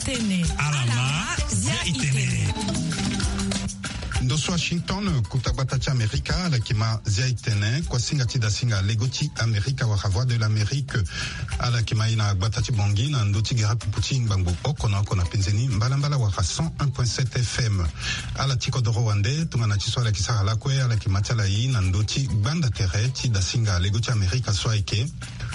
itene. Alama zia itene. Ndoso Washington kutabatacha Amerika lakima zia itene kwa singa tida singa legoti Amerika wa voix de l'Amérique ala kima ina batachi bongi na ndoti gera pupuchi ngbango okona penzeni mbala wa 101.7 FM ala tiko doro wande tungana chiswa la kisara la kwe ala kima chala yi na ndoti banda tere tida singa legoti Amerika soike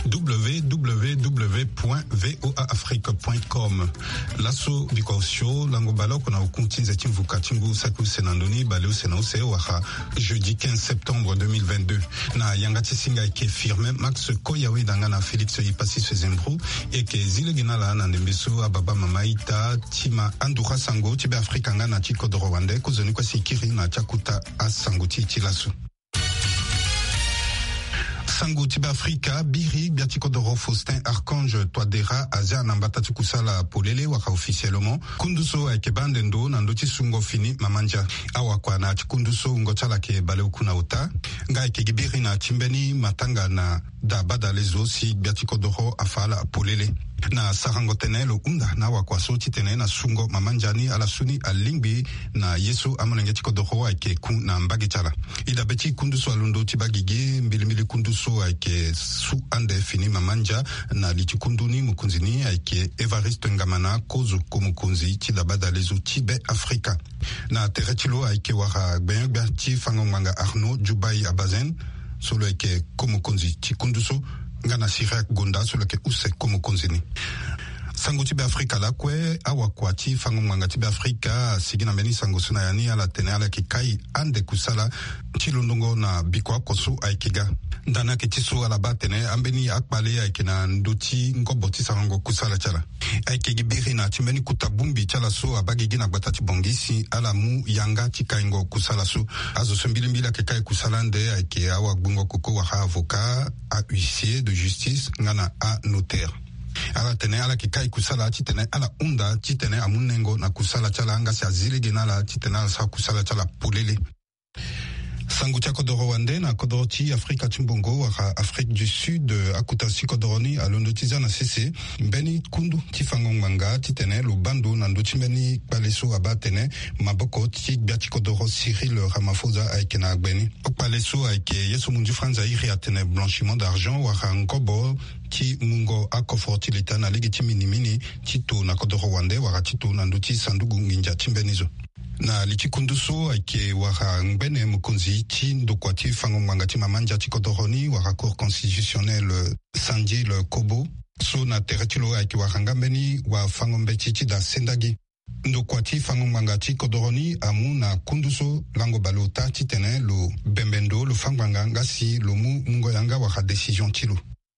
www.voaafrique.com laso bikosho lango baloko na ukuntinze chimvuka chingu saku senandoni baleo senause waha jeudi 15 septembre 2022 na yangati singa ke firme Max Koyawe danga na Félix Ipasi Sezembro et que zile ginala na ndembeso ababa mamaita tima andura sango tibe Afrika nga na chiko do Rwanda kozoni kwa sikiri na chakuta asango tilasu Sango tiba Afrika biri biatiko doro Faustin Archange Toadera Azia nambata tukusala polele waka officiellement kunduso akebande ndo na ndoti sungo fini mamanja awa kwa na kunduso ngochala ke bale ukuna uta ngai ke gibiri na chimbeni matanga na da bada lezo si biatiko doro afala polele na sarango tenelo unda na wakwa soti tene na sungo mamanjani ala suni alingbi na yesu amonenge tiko doho ake kun na mbagi chala ida beti kunduso alundo tibagige mbilimili kunduso ake su ande fini mamanja na lichikunduni mukunzini ake Evariste Ngamana kozo kumukunzi tidabada lezo tibe Afrika na teretilo ake wara gbenyagba ti fangomanga Arnaud Jubai Abazen solo ake kumukunzi tikunduso ngana Sirak Gonda sur lequel use comme konzini sango tibe Afrika la kwe awa kwati fango mwanga tibe Afrika sigina meni sango suna yani ala tene ala kikai ande kusala chilundongo na bikwa kosu aikiga ndana ke tisu ala batene ambeni akpale aikina ndoti ngoboti sango kusala chala aikigi biri na timeni kutabumbi chala so abagi gina batati bongisi ala mu yanga chikaingo kusala so azo sembilimbila ke kai kusala nde aike awa bungo koko wa avocat a huissier de justice ngana a notaire ala tene ala kikai kusala chitene ala unda chitene amunengo na kusala chala anga si azili genala chitene ala sa kusala chala polele sangu tia kodoro wande na kodoro ti Afrika chimbongo waka Afrique du Sud akuta si kodoroni alondotiza na sese mbeni kundu ti fango manga titene lo bando na ndoti mbeni paleso abatene maboko ti biati kodoro Cyril Ramaphosa aikena agbeni paleso aike yeso munju franza iri atene blanchiment d'argent waka ngobo ti mungo akofoti leta na legiti mini tito na kodoro wande waka tito na ndoti sandugu nginja timbenizo na lichikunduso ake waka mbene mukunzi ti ndokwati fango mwangati mamanja ti kodoroni waka cour constitutionnelle Sandji le Kobo so na teretilo ake waka ngambeni wa fango mbeti ti da sendagi ndokwati fango mwangati kodoroni amu na kunduso lango balota ti tene lo bembendo lo fangwanga ngasi lo mungo yanga waka décision tilo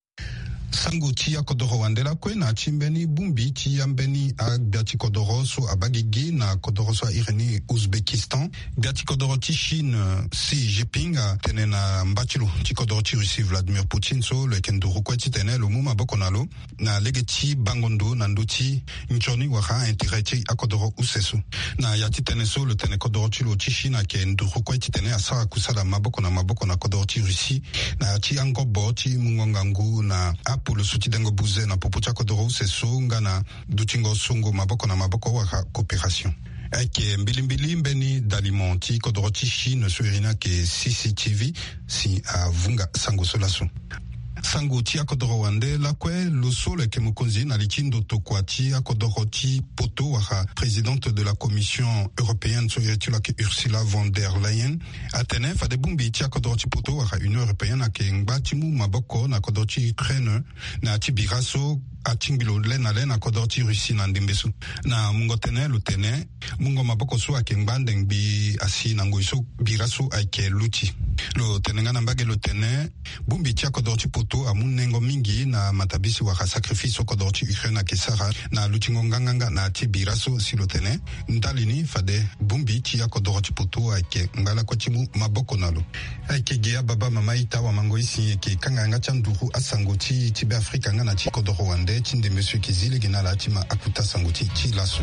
sango ti ya kodoro wandela kwe na chimbeni bumbi ti yambeni a biati kodoro so abagigi na kodoro so ireni Uzbekistan biati kodoro ti Chine Xi Jinping tene na mbachilo ti kodoro ti Russie Vladimir Putin so le kendoro kwe ti tene lo muma bokonalo na lege ti bangondo na ndoti nchoni waka intérêt ti a kodoro useso na ya ti tene so le tene kodoro ti lo ti Chine ke ndoro kwe ti tene asa kusala maboko na kodoro ti Russie na ti angobo ti mungongangu na pour le soutien d'Engo Bouzé na popocha kodoro se songa na dutingo songo maboko na maboko waka coopération. Ake mbilimbili mbeni d'alimenti kodoro ti Chine so irina ke CCTV si a vunga sango solaso. Sango ti akodoro wande la kwe lo sole ke mukonzi na lichindo tokwati akodoro ti poto waka présidente de la commission européenne so iretula ke Ursula von der Leyen atene fa de bumbi ti akodoro ti poto waka Union européenne ake ngbati mu maboko na akodoro ti Ukraine na ti biraso atingilo lena kodoro ti Russie na ndembeso na mungo tene lo tene mungo maboko so ake ngbande ngbi asi na ngoiso biraso ake luti lo tene ngana mbage lo tene bumbi ti akodoro ti poto amunengo mingi na matabisi waka sacrifice kodoro ti Ukraine ake sara na lutingo nganganga na ti biraso si lo tene ndalini fade bumbi ti akodoro ti poto ake ngala kwa ti mu maboko nalo ake gia baba mama ita wa mango isi ake kanganga chanduru asango ti be Afrika ngana ti kodoro wande tinde monsieur Kizile ginala tima akuta sango ti laso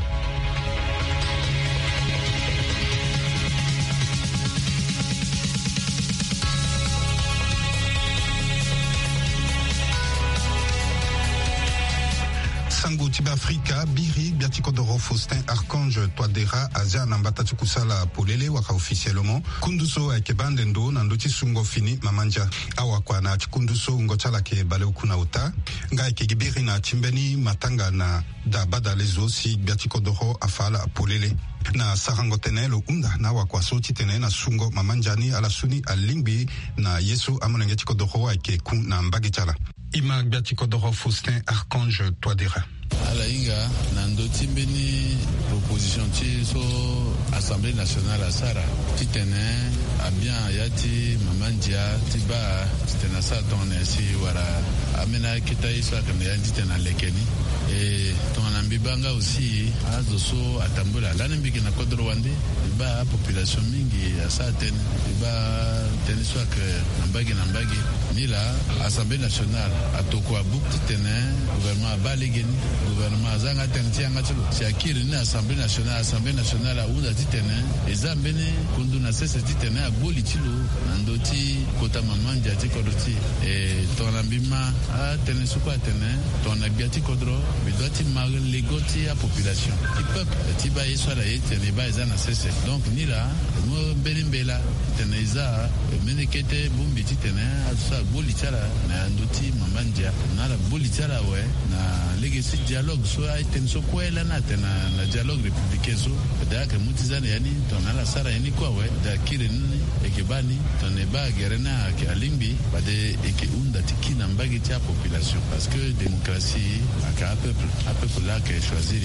Sango Tiba Afrika Biri Biatikodoro Faustin Archange Twadera Azia Nambata Tukusala Polele waka officiellement Kunduso Ekebandendo Nandoti Sungo Fini Mamanja Awakwa na Chikunduso Ngochala ke bale ukuna uta Nga Ekegibiri na Chimbeni Matanga na Dabada Lezo si Biatikodoro Afala Polele na sarango tene lo unda na wakwaso titene na sungo mamanjani ala suni alingbi na yesu amonenge tikodoro ake kun na mbagichala ima biatikodoro Faustin Archange Twadera ala inga na ndoti mbeni proposition ti so Assemblée nationale asara titene abia yati mamandia tiba titena sa tone si wara amena kita isa kana yandi tena lekeni et ton ambibanga aussi azoso atambula lana mbiki na kodro wande ba population mingi asaten ba teniswa que nambagi ni la Assemblée nationale atokwa bukti tene gouvernement balegeni gouvernement zanga tentia ngatulo si akiri ni Assemblée nationale a unda titene ezambene kundu na sese titene aboli tilo ndoti kota mamanja tikodoti et ton ambima a teniswa tene ton abiati kodro bidoti magen legoti a population qui peuple tiba iswala yetene ba ezana sese donc ni la mo belimbela tene za menekete bumbi titene asa boli tala na ndoti mamanja na la boli tala we na legacy dialogue so a tenso kwela na tena na dialogue républicain so da ka mutizana yani tona la sara yani kwa we da kirini ekebani tone ba gerena ke alimbi ba de eke unda tikina mbagi tia population parce que démocratie aka peuple là qui choisir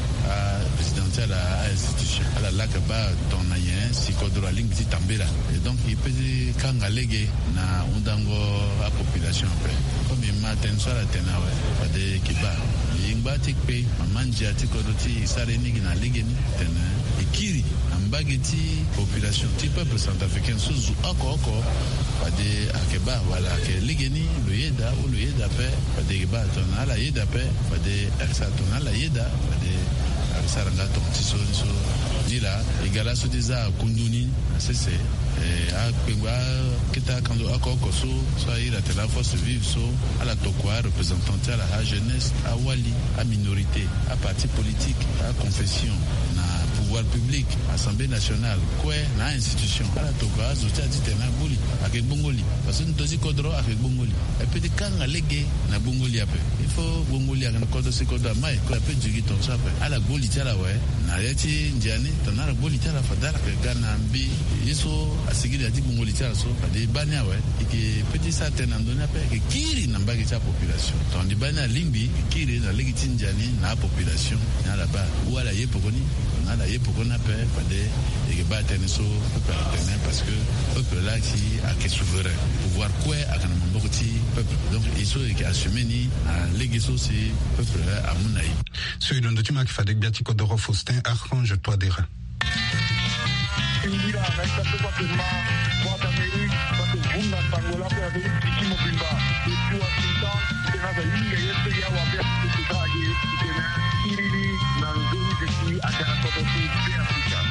à présidentielle à institution à la ba ton ayen si kodro ling ti tambela et donc il peut kanga lege na undango a population après comme il matin sur la tenawe ba de kiba ingba tikpe mamanja tikodoti sareni na lege ni tena ikiri ambageti population ti peuple centrafricain sous oko ba de akeba wala ke lege ni le yeda pe ba de ba ton ala yeda pe ba de aksa ton ala yeda ba de saranga ton tiso nila igala so diza kunduni sese a pengwa kita kando akoko so ira te la force vive so ala tokwa représentante à la jeunesse à wali à minorité à parti politique à confession na pouvoir public Assemblée nationale quoi na institution ala tokwa zotia ditena boli avec bongoli parce que ntozi kodro avec bongoli et puis de kanga lege na bongoli ape il faut bongoli ak kodo se kodo mai ko ape jigi ton sape ala boli tala we na yati ndiani tonara boli tala fadala ke gana mbi yeso asigiri ati bongoli tala so de banya we ke petit certaine andona pe ke kiri na mbagi cha population ton di banya limbi kiri na legi tinjani na population na la ba wala yepokoni na la yepokona pe fade et ba teniso peuple atene parce que peuple là qui a que souverain pouvoir quoi à kana mbokoti peuple donc il faut que assumer ni legi so si peuple là amunai so il ndo tima ki fade Biatikodoro Faustin Archange Twadera Ingira na itakuwa kwa Amerika kwa bunga tangola kwa Amerika mobimba ikiwa sita tena za inga yetu ya wapya kutaje tena irili na nzuri ziki akana kwa Afrika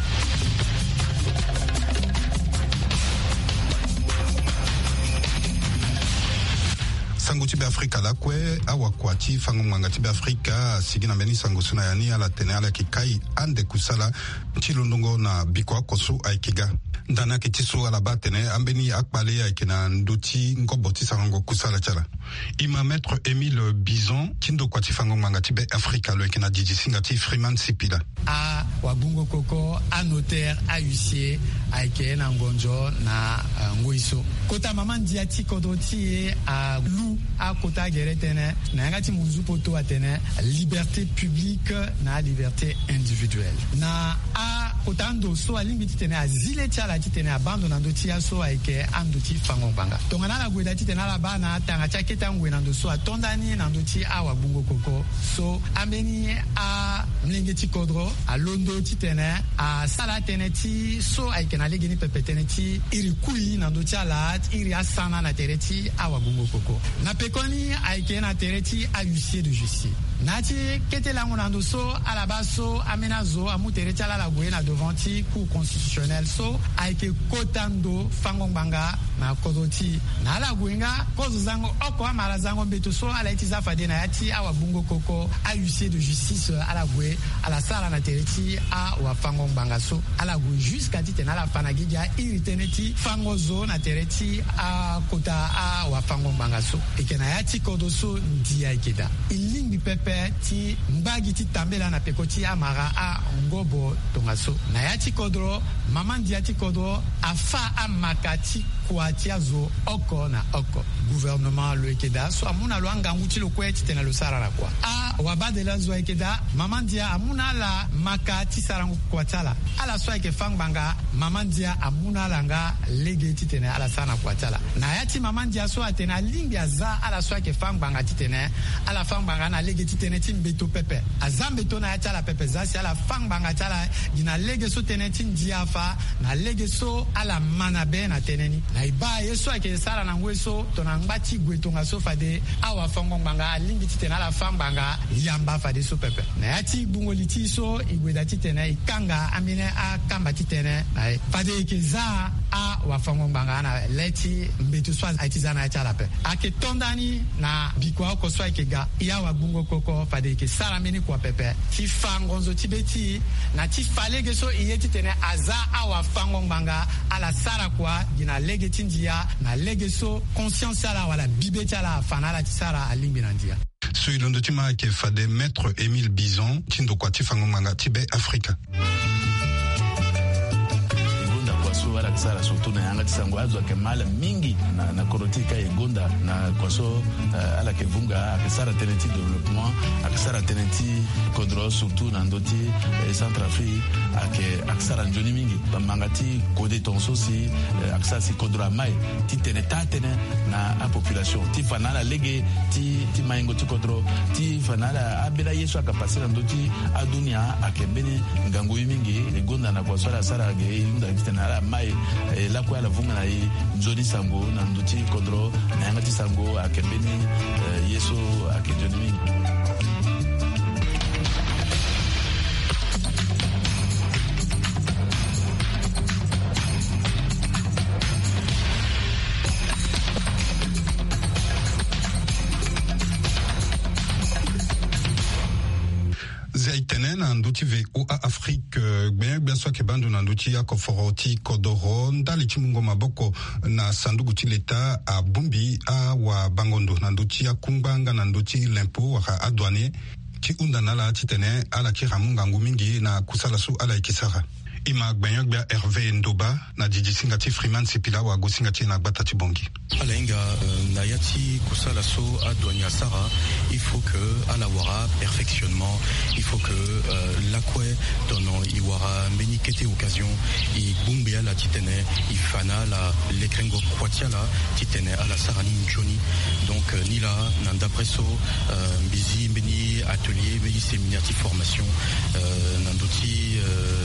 sango tibe Afrika la kwe awakwati fango mwanga tibe Afrika sigina mbeni sango suna yani ala tene ala kikai ande kusala chilundongo na bikwa kosu aikiga ndana kitiso ala batene ambeni akpale aikina nduti ngoboti sango kusala chala ima maître Émile Bison kindo kwati fango mwanga tibe Afrika lo aikina Didi Singati Freeman Sipila a wabungo koko a notaire a huissier aike na ngonjo na ngoiso kota mama ndiati kodoti a lu a kota geretene na ngati munzu poto atene liberté publique na liberté individuelle na a kota ndo so alimiti tene azile chala tene abandona ndo tia so aike ando ti fango banga tongana la gweda tene la bana tanga chaketa ngwena ndo so atondani na ndo ti a wabungo koko so ameni a mlenge ti kodro a londo ti tene a sala tene ti so aike na legeni pepe tene ti iri kui na ndo ti ala iri asana na tere ti a wabungo koko na pekoni aike na tere ti a huissier de justice nati kete lango nando so alaba so amena zo amutere chala la guena devant ti cour constitutionnel so aike kotando fango banga na kodoti na la guenga kozo zango oko amala zango beto so ala itiza fade na yati awa bungo koko a huissier de justice ala gue ala sala na tereti a wa fango banga so ala gue jusqu'à ti tena la fanagidia iriteneti fango zo na tereti a kota a wa fango banga so ekena yati kodo so ndia ikeda ilingi pepe ti mbagi ti tambela na pekoti amara a ngobo tongaso na yati kodro mama ndia ti kodro afa amakati kuatia zo oko na oko gouvernement lo ekeda so amuna lo angangu ti lo kweti tena lo sara la kwa a wabadela zo ekeda mama ndia amuna la makati sarangu kwatala ala so eke fang banga mama ndia amuna langa lege ti tena ala sana kwatala na yati mama ndia so atena lingi aza ala so eke fang banga ti tena ala fang banga na lege ti tena ti mbeto pepe azambeto na yati ala pepe zasi ala fang banga tala dina lege so tena ti ndia fa na lege so ala manabe na teneni na iba yeso ake sala na ngweso tona ngati gwetonga so fade awa fango banga lingi ti tena ala fang banga yamba fade so pepe na yati bungoli ti so igweda ti tena ikanga amine a kamba ti tena na fade ke za a wa fango banga na leti mbeto so aitizana ya chala pe ake tondani na bikwa ko so ake ga ya wa bungo koko fade ke sala mini kwa pepe ti fango zo ti beti na ti falege so iyeti tena aza awa fango banga ala sara kwa dina lege tindia na lege so conscience ala wala bibeti ala fanala ti sara alimbi nandia so ilondo ti ma ke fade maître Émile Bison tindo kwa ti fango banga ti be Afrika wala kisara surtout na yanga tisango azo ke mala mingi na korotika egonda na kwaso ala ke vunga akisara tenenti développement akisara tenenti kodro surtout na ndoti Centrafrique akisara njoni mingi bamangati kode tonso si akisara si kodro mai ti teneta tene na a population ti fanala lege ti maingo ti kodro ti fanala abela yeso akapasira ndoti adunia akebeni ngango mingi egonda na kwaso ala sara ge inda kitena mai la kwa la vunga na nzoni sango na nduti kodro na yanga ti sango akembeni yeso akenjoni mingi na nduti ve o Afrique bien so ke bandu na nduti ya koforoti kodoro ndali chimungo maboko na sanduku ti leta a bumbi a wa bangondo na nduti ya kumbanga na nduti lempo wa adwane ki unda nala titene ala ki ramunga ngumingi na kusala su ala ikisara ima gbenyogba Hervé Ndoba na Didi Singati Freeman Sipila wa Gosingati na Batati Bongi. Alenga Nayati Kusala so à Douania Sara, il faut que à la wara perfectionnement, il faut que l'acque donnant iwara menikete occasion i bumbea la titene i fana la lekrengo kwatia la titene à la sarani Johnny. Donc nila nanda presso bizi beni atelier beni séminaire ti formation nandoti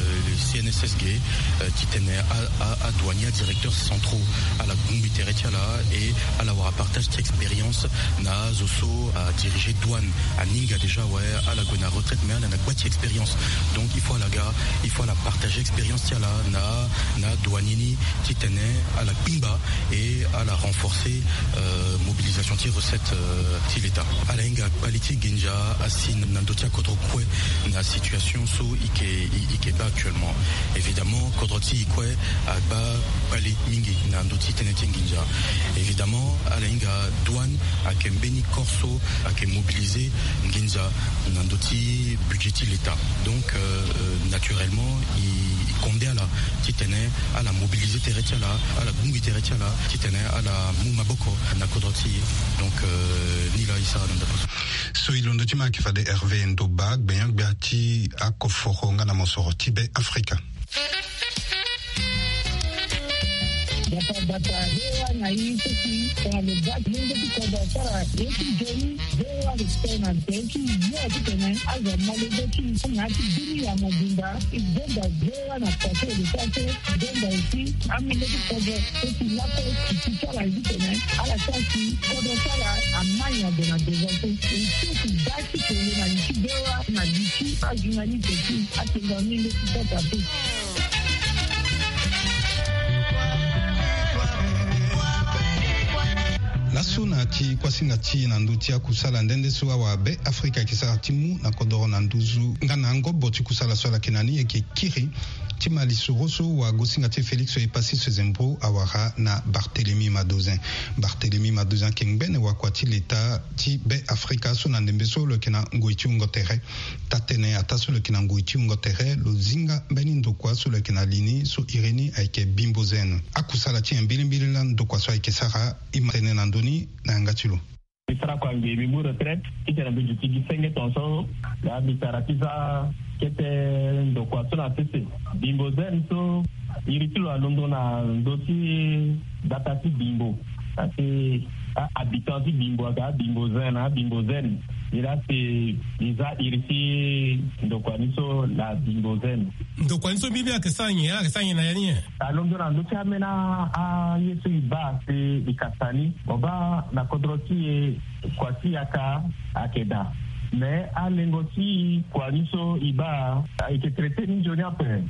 CNSSG titene à Douania directeur centraux à la Bumbi Teretiala et à la wara partage d'expérience na zoso à diriger douane à Ninga déjà ouais à la gona retraite mais à la boîte expérience donc il faut à la gare il faut la partager expérience tiala na douanini titene à la Bimba et à la renforcer mobilisation ti recette ti l'état à la Inga qualité genja asin nandotia kodro kwe na situation so ike ba actuellement évidemment kodroti kwe agba pali mingi nandoti teneti genja évidemment à la Inga douane a kembeni corso a kem mobiliser genja nandoti budgeti l'état donc naturellement il condé à la titene à la mobiliser teretiala à la bungi teretiala titene à la mumaboko na kodroti donc ni la isa nanda so ilondo tima ki fade Hervé Ndoba gbenyang biati akoforo ngana mosoro tibe Afrika bata hewa na hii kwa mebaki mungu kwa sara yeki jeni hewa tena teki yote tena aza malezi na dini ya mabunda igenda hewa na kwa sababu denda hii amile kwa eti lako kitala hivi tena ala sasi kwa sara amanya de na dezote eti basi kwa na hewa na diki ajunani teki atenga mimi kwa laso na ti kwasinga ti na ndu ti akusala ndende so awa be afrika kisara timu na kodoro na nduzu ngana ngobo ti kusala so la kinani eke kiri ti malisoroso wa gosinga ti Félix epasi sezembro awara na Barthélemy Madozin kengbene wa kwa ti leta ti be afrika so na ndembe so lo kina ngoi ti ungo tere tatene ata so lo kina ngoi ti ungo tere lo zinga beni ndokwa so lo kina lini so ireni ayeke bimbozen akusala ti mbilimbili la ndokwa so ayeke sara imatene na ndoni na ngatilo isara kwa ngebi mu retraite kitana bi juti gisenge tonso la bitara tiza kete ndokwa so na tese bimbozen so iritilo alondo na ndoti datati bimbo ati habitant di bimbo aga bimbozen ila se iza irisi ndokwa niso la bimbozen ndokwa niso bibi akesanye na yani alondo na ndoti amena a yesu iba se ikasani oba na kodroti kwa si aka akeda mais alengoti kwa niso iba ike traité ni joni après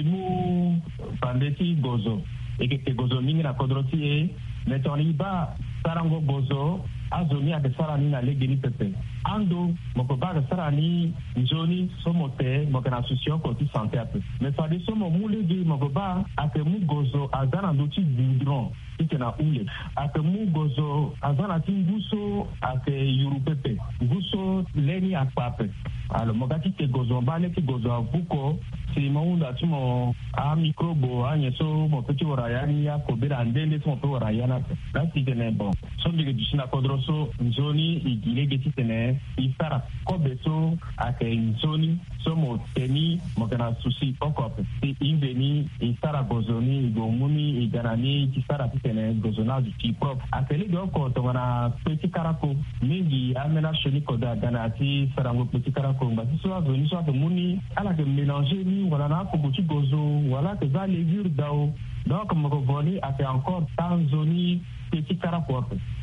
bimu pandeti gozo ike gozo mingi na kodroti mais ton iba sarango gozo azoni ake sarani na legeni pepe ando moko ba sarani njoni somote moko na susio ko ti santé ape mais fadi somo mulegi moko ba ake mu gozo azana ndoti dindron ikena ule ake mu gozo azana ti nguso ake yuru pepe nguso leni akpape alors mogati ke gozo bale ti gozo avuko si maunda ti mo a microbo anyeso mo peti orayani ya kobera ndende mo pe orayana la ti tene bon so bige dishina kodroso nzoni igilege ti tene isara kobeso ake nzoni so mo teni mo kana susi okope ti inveni isara gozoni igomuni iganani ti sara ti tene gozona ti prop akele do ko to na peti karako mingi amena shoni koda gana ti sarango peti karako ba so azoni so muni ala ke mélanger ni wala na ko buti gozo wala ke za levure dao donc mo ko voli ate encore tanzoni peti karako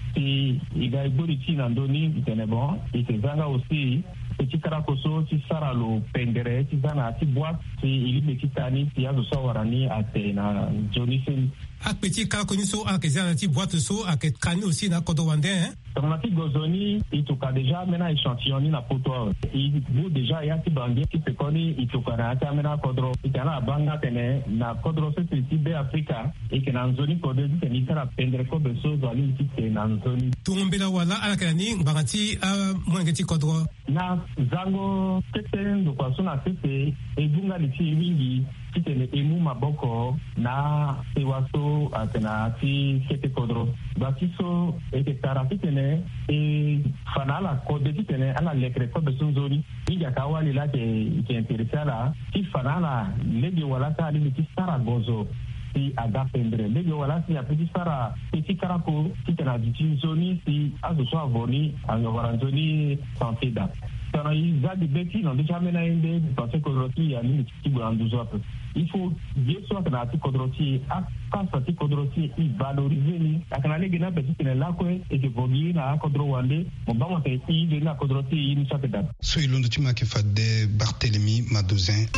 et il y a des na ndoni itene bon et zanga aussi petit karakoso ti sara lo pendere ti zana ti boîte ti ili mekitani ti azo so warani ate na joni sen ak petit karakoniso ak zana ti boîte so ak kani aussi na kodo wande on ti gozoni ituka déjà mena échantillon na poto il vous déjà ya ti bangi ti pekoni ituka na ta mena kodro itana banga tene na kodro se ti be afrika e ke na zoni kodo ti ni sara pendere ko beso zali ti na zoni tumbela wala ala kani bangati mwangeti kodro na zango tete ndo kwa sona tete egunga liti wingi titene emu maboko na ewaso atena ti kete kodro batiso ete tara titene e fanala kode titene ala lekre ko besunzori ninja kawali la ke interesala ti fanala lege wala ta ali ti sara gozo si aga pendre lege wala si apeti sara petit karako titena di zoni si azo so avoni anga waranzoni santé da sana izadi beti non déjà mena inde parce que kodroti ya ni ti bulanduzo ape il faut bien sûr que na ti kodroti akasa ti kodroti i valoriser ni akana lege na petit ne la ko e ke bogi na kodro wande mo ba mo te i de na kodroti ni chaque date so ilondo ti ma ke fade Barthélemy Madozin.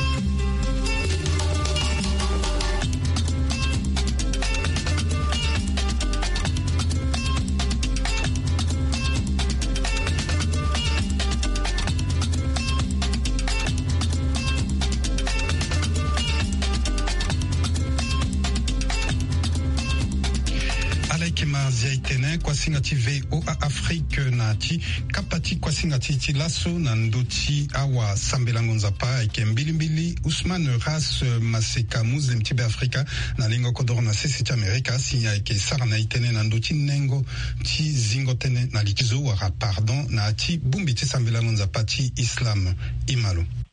Ziaitene kwasinga ti VOA Afrique na ti kapati kwasinga ti laso na ndoti awa sambelango nzapa eke mbilimbili Ousmane Ras Maseka Muslim ti be Afrika na lingo kodoro na sisi ti Amerika sinya eke sara na itene na ndoti nengo ti zingo tene na likizo wara pardon na ti bumbi ti sambelango nzapa ti Islam imalo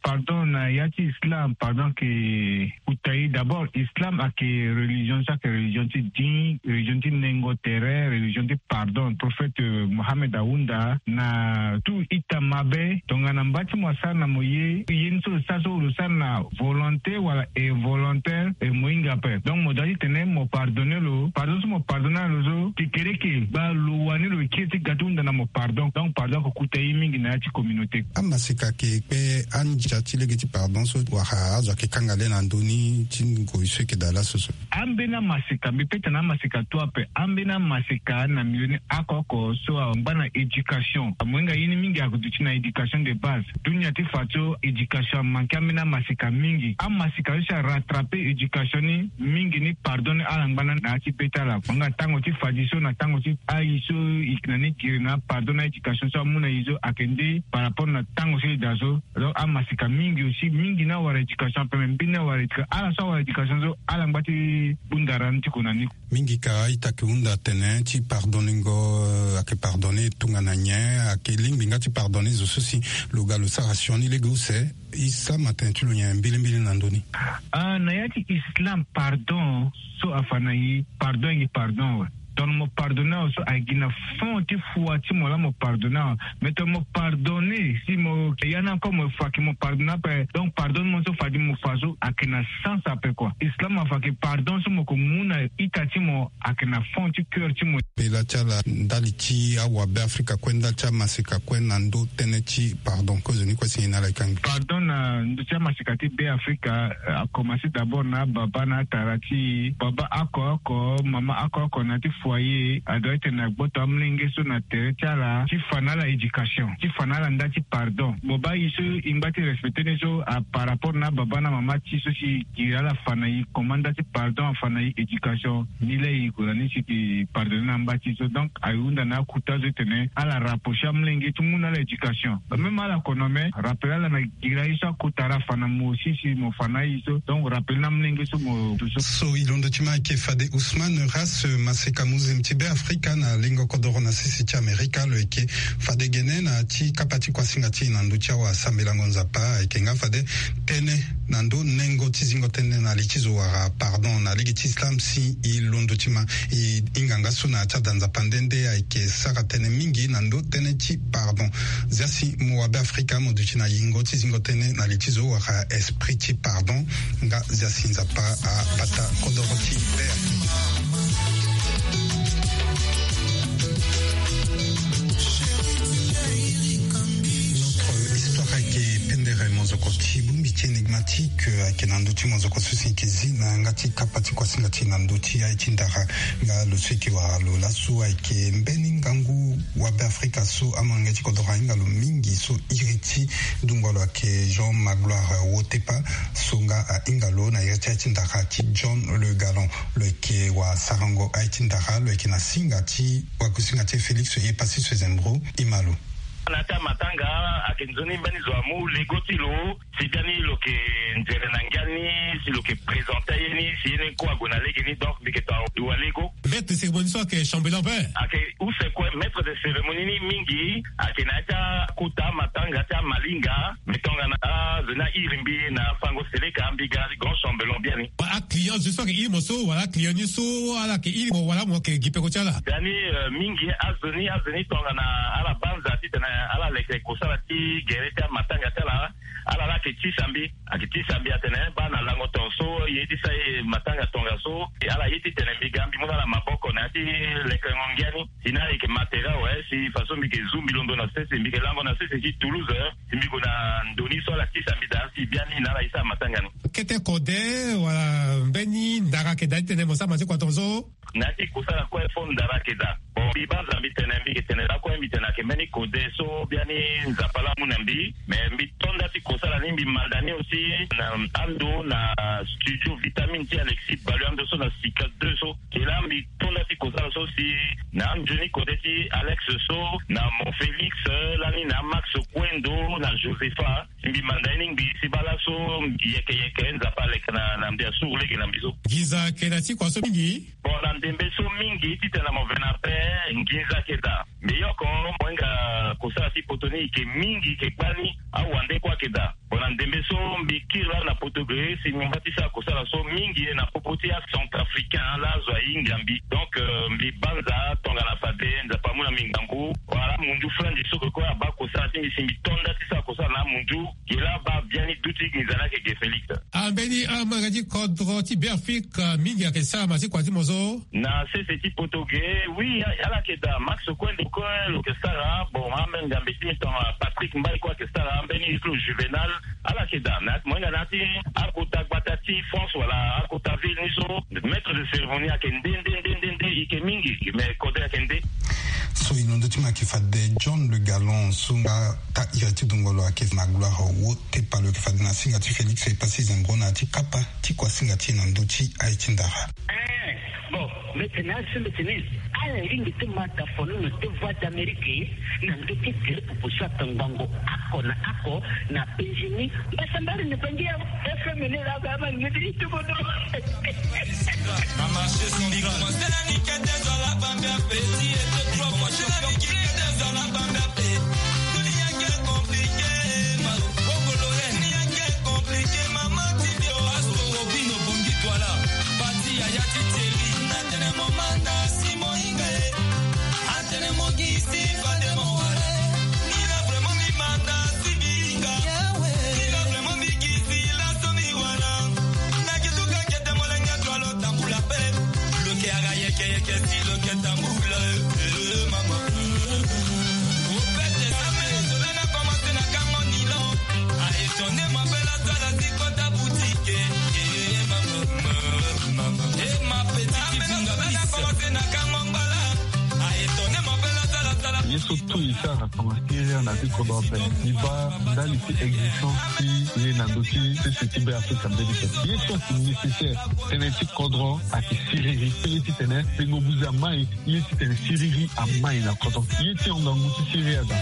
pardon na yati islam pardon que utayi d'abord islam a que religion ça que religion ti din religion ti nengo terre religion ti pardon prophète Mohammed Aounda na tout itamabe donc na mbati mwasa na moye yinso saso lusana volonté wala involontaire et moinga pe donc modali tene mo pardonner lo pardon mo pardonner lo zo tikereke ba lo wani lo kiti gatunda na mo pardon donc pardon ko kutayi mingi na yati communauté amasika ke pe anja tilegeti pardon so waha azo ke kangale na ndoni tingo iseke dala soso ambena masika bipeta na masika to pe ambena masika na milioni akoko so bana education mwenga yini mingi akutuchi na education de base dunia ti fato education manka ambena masika mingi amasika sha rattraper education ni mingi ni pardon ala ngana na ti petala manga tango ti fadiso na tango ti aiso iknani kirina pardon na education so muna izo akende par rapport na tango si dazo donc amasika mingi aussi mingi na wara education pe mbina wara ala so wara education so ala ngati bundaran ti kunani mingi ka itakiunda tene ti pardoningo ake pardonner tungana nye ake limbi ngati pardonner zo sosi lugalo sa rationi leguse isa matin tu lo mbili nandoni na yati islam pardon so afana yi pardon donc me pardonner aussi agina fond ti foi ti mo la mo pardonner mais te mo pardonner si mo yana comme mo fa ki mo pardonner pe donc pardonne mo so fa di mo faso akena sans après quoi islam a fa que pardon so mo ko muna itati mo akena fond ti cœur ti mo pela chala ndali ti awa be Afrika kwenda cha masika kwenda ndo tene ti pardon cause ni kwa sina la kangi pardon na ndo cha masika ti be Afrika a commencé d'abord na baba na tarati baba akoko mama akoko na ti foyer adoit na gboto amlenge so na terechala ti fanala education ti fanala ndati pardon boba iso imbati respecter so par rapport na baba na mama ti so si kirala fana yi commanda ti pardon fana yi education ni le yi ko ni si ki pardonner na mbati so donc ayunda na kutazo tene ala rapprocher amlenge tout monde la education même ala konome rappeler na gira iso kutara fana mo si mo fana iso donc rappeler na amlenge so mo so ilondo tima ke fade Ousmane ras maseka muzimtibe Afrika na lingo kodoro na sisi ti Amerika lo eke fade gene na ti kapati kwa singa ti nandu tia wa sambela ngonza pa eke nga fade tene nandu nengo ti zingo tene na lichizo wara pardon na ligi ti islam si ilondo tima inganga suna tia danza pandende eke sara tene mingi nandu tene ti pardon zasi muwabe Afrika modu ti na yingo ti zingo tene na lichizo wara esprit ti pardon nga zasi nzapa a bata kodoro ti be mozokoti bumbiti énigmatique akenanduti mozokosi sinkizi na ngati kapati kwa singati nanduti aitindara nga losiki wa lo lasu aike mbeni ngangu wa be Afrika so amangeti kodora ngalo mingi so iriti dungolo ake Jean Magloire Wotepa songa ingalo na iriti aitindara ti John Le Galon le ke wa Sarango aitindara le ke na singati wa kusingati Félix Yepasi Swezembro imalo nata matanga akinzoni mbani zwamu legotilo sidani lo ke nzere nangani si lo ke présenter yeni si yeni ko agona legeni donc biketa dualego maître de cérémonie so ke chambellan père ake use ko maître de cérémonie ni mingi akinata kuta matanga ta malinga metonga na zena irimbi na fango seleka ambiga grand chambellan bien ni a client je sais que il moso wala client ni so ala ke il wala mo ke gipeko chala dani mingi azoni tonga na ala banza titana ala leke kusala ti gereta matanga tala ala la ke tisambi atene bana lango tonso yedi sai matanga tonga so ala yiti tene migambi mona la maboko na ti leke ngongiani sinari ke matera si façon mi ke zumbi londo na sese mi ke lango na sese ti Toulouse mi ko na ndoni so la tisambi da si biani na la isa matanga ni kete kode wala mbeni ndara ke date ne mosa manje kwa tonzo nati kusala kwa fondara ke da bon bibanza mitene mi ke tene la kwa mitena ke meni kode so biani nzapala munambi me mbi tonda ti kosala ni mbi maldani aussi na ando na studio vitamine ti Alexis Balu ando so na sika 2 so kela mbi tonda ti kosala so si na Johnny kode ti Alex so na mon Félix lani na Max Kwendo na Josepha mbi mandani mbi sibala so yeke nzapale na mbi asule ke na mbi so giza kela ti kwa so mingi bon na ndembe so mingi ti tena mo venape ngiza keda meyoko mwenga kosala ti potoni ke mingi ke bani au ande kwa keda bona ndembe so mbikira na potogre si mbatisa kosala so mingi na popoti ya centrafricain la zwa ingambi donc mbibanza tonga na fade nza pamuna mingangu wala mundu frandi soko kwa ba kosala ti misimbi tonda ti sa kosala na mundu kila ba biani duti nizana ke Felix ambeni amagaji kodro ti berfik mingi akesa masi kwati mozo na c'est ti potogre oui ala keda max kwende ko lo kesara bon amenga mbeti ton Patrick Mbaye kwa kesara ambeni iklo juvenal ala keda na mwenga nati akota batati France wala akota ville niso maître de cérémonie akende ike mingi me kode akende so inondoti makifade John Le Gallon sunga ta irati dungolo akizna gula ho wote palo kifade na singa ti Felix e pasi zengona ti kapa ti kwa singa ti nandoti aitindaha bon maintenant c'est le tennis à la ligne de mataphone de voix d'Amérique nandoti kile kupusa tangango ako na penjini basambari ne pengia FMN la baba ngedi to bodo mama c'est son big c'est la nika des la bamba petit et de trois fois c'est la nika des la bamba petit dunia qui est compliqué malo bongolo ni qui est compliqué maman tibio aso obino bongi toi là parti ayati teli na tene momanda simo inge atene mogi si fade mo wale ni la vraiment mi manda sibinga ni la vraiment mi kisi la somi wala na kituka kete molenga twalo tambula pe lo ke agaye ke si lo ke tambula mama o pete same so na commencer na kamoni lo a étonner ma belle sala si kota boutique mama ma petite finga commencer na kamongala a étonner ma belle sala surtout isa rakamasiria na tikodo pe iba ndali ti existence ti na doti ce type Afrique America yeso nécessaire tene ti kodro ati siriri ti tene pengo buza mai yeti tene siriri a mai na kodro yeti on ngangu ti siriri ada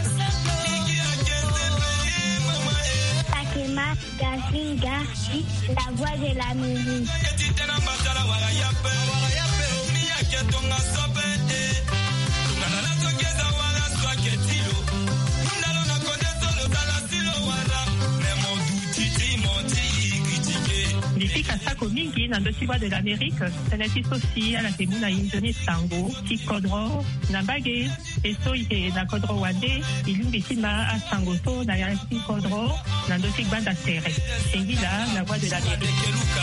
Akema Gazinga la voix de la musique Kasako mingi na ndosi voix de l'Amérique tanati sosi ala temuna injoni sango ti kodro na bage eso ite na kodro wande ilumbi tima a sango so na ya ti kodro na ndosi banda tere engila la voix de l'Amérique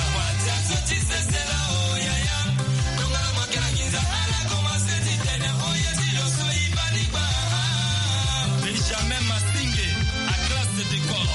Benjamin Massinge à classe de décor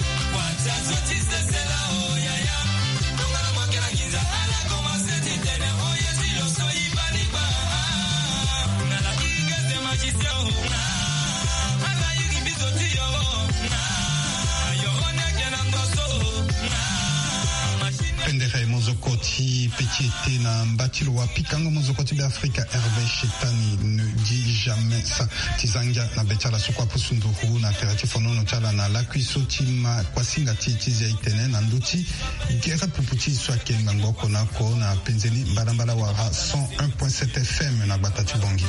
pendere mozokoti petiete na mbatilo wa pikango mozokoti be Afrika Hervé Chetani ne dit jamais ça tizanga na betala sokwa pusunduru na teratifono no tala na lakuiso tima kwasinga titizi itene na nduti gera puputi swake ngangoko nako na penzeli mbala wara 101.7 FM na batati bongi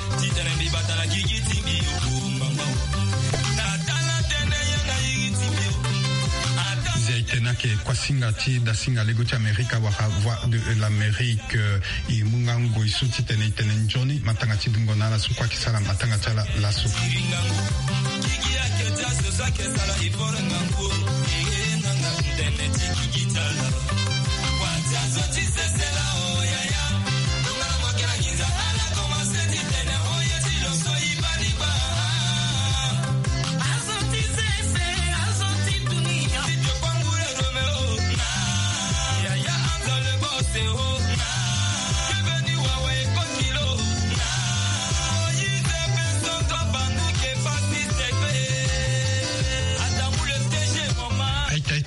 tenake kwasinga ti da singa lego ti Amerika waka voix de l'Amérique i mungango isuti tene njoni matanga ti dungo na la su kwa kisala matanga tala la su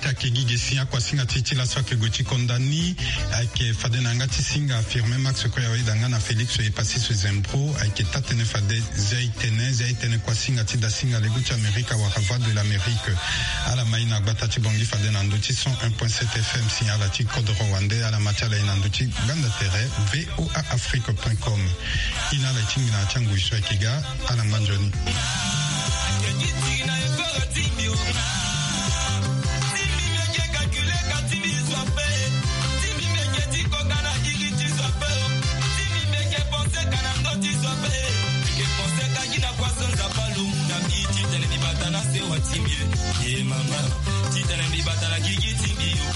Marita Kegigesia kwa singa titi la soke gochi kondani ake fade nangati singa affirme Max ko yawe dangana Felix e passé sous impro ake tatene fade zaitene kwa singa tida singa le gochi Amerika wa Rava de l'Amérique à la maina batati bongi fade nandoti 101.7 FM signal à Code Rwandais à la matière la nandoti banda terre voaafrique.com ina la tingina changu iswa kiga à la manjoni. Mama, tita na mbibata la gigi tingi